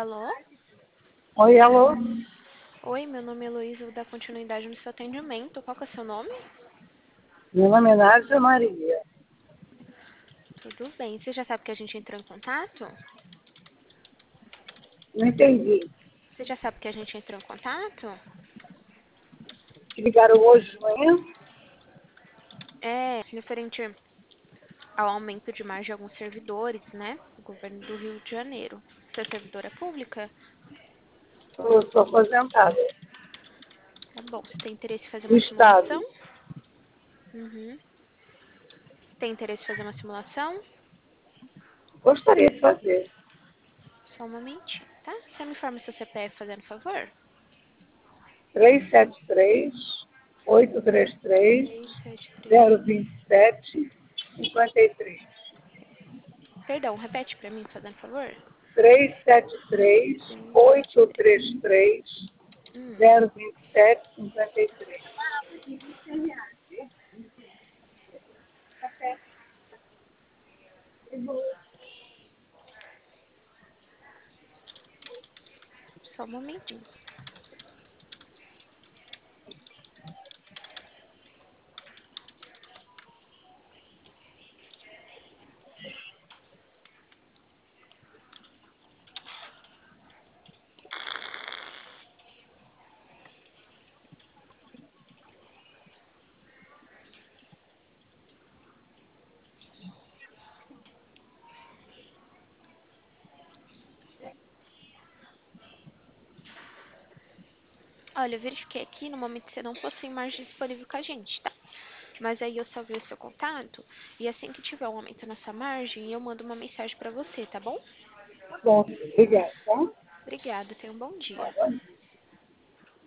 Alô? Oi, alô? Oi, meu nome é Heloísa, vou dar continuidade no seu atendimento. Qual que é o seu nome? Meu nome é Nádia Maria. Tudo bem. Você já sabe que a gente entrou em contato? Não entendi. Você já sabe que a gente entrou em contato? Que ligaram hoje de manhã? É, referente ao aumento de mais de alguns servidores, né? Do governo do Rio de Janeiro. Você é servidora pública? Eu sou aposentada. Tá bom. Você tem interesse em fazer Do uma simulação? Estado. Uhum. Tem interesse em fazer uma simulação? Gostaria de fazer. Só um momentinho, tá? Você me informa seu CPF fazendo favor? 373-833-027-53. 373. Perdão, repete pra mim, fazendo favor. 373. 373-833-027-53. Hum. 53. Só um momentinho. Olha, eu verifiquei aqui, no momento você não possui margem disponível com a gente, tá? Mas aí eu salvei o seu contato e assim que tiver um aumento nessa margem, eu mando uma mensagem pra você, tá bom? Tá bom, obrigada, tá? Obrigada, tenha um bom dia.